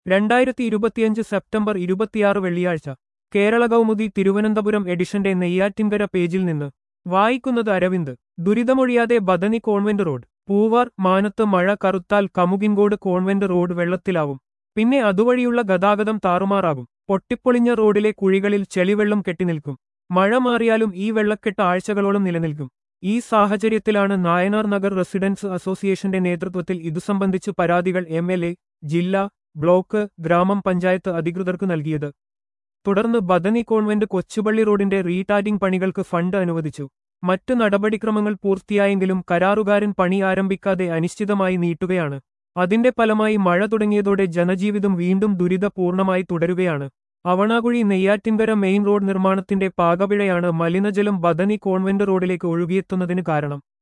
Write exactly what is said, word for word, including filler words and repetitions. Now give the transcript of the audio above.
രണ്ടായിരത്തി ഇരുപത്തിയഞ്ച് സെപ്റ്റംബർ ഇരുപത്തിയാറ് വെള്ളിയാഴ്ച കേരള കൗമുദി തിരുവനന്തപുരം എഡിഷന്റെ നെയ്യാറ്റിൻകര പേജിൽ നിന്ന് വായിക്കുന്നത് അരവിന്ദ്. ദുരിതമൊഴിയാതെ ബദനി കോൺവെന്റ് റോഡ്. പൂവാർ. മാനത്ത് മഴ കറുത്താൽ കമുകിൻകോട് കോൺവെന്റ് റോഡ് വെള്ളത്തിലാവും. പിന്നെ അതുവഴിയുള്ള ഗതാഗതം താറുമാറാകും. പൊട്ടിപ്പൊളിഞ്ഞ റോഡിലെ കുഴികളിൽ ചെളിവെള്ളം കെട്ടിനിൽക്കും. മഴ മാറിയാലും ഈ വെള്ളക്കെട്ട് ആഴ്ചകളോളം നിലനിൽക്കും. ഈ സാഹചര്യത്തിലാണ് നായനാർ നഗർ റെസിഡൻസ് അസോസിയേഷന്റെ നേതൃത്വത്തിൽ ഇതുസംബന്ധിച്ച് പരാതികൾ എം എൽ എ, ജില്ലാ, ബ്ലോക്ക്, ഗ്രാമം പഞ്ചായത്ത് അധികൃതർക്ക് നൽകിയത്. തുടർന്ന് ബദനി കോൺവെന്റ് കൊച്ചുപള്ളി റോഡിന്റെ റീടാറ്റിംഗ് പണികൾക്ക് ഫണ്ട് അനുവദിച്ചു. മറ്റ് നടപടിക്രമങ്ങൾ പൂർത്തിയായെങ്കിലും കരാറുകാരൻ പണി ആരംഭിക്കാതെ അനിശ്ചിതമായി നീട്ടുകയാണ്. അതിന്റെ ഫലമായി മഴ തുടങ്ങിയതോടെ ജനജീവിതം വീണ്ടും ദുരിതപൂർണമായി തുടരുകയാണ്. അവണാകുഴി നെയ്യാറ്റിൻകര മെയിൻ റോഡ് നിർമ്മാണത്തിന്റെ പാകപിഴയാണ് മലിനജലം ബദനി കോൺവെന്റ് റോഡിലേക്ക് ഒഴുകിയെത്തുന്നതിന് കാരണം.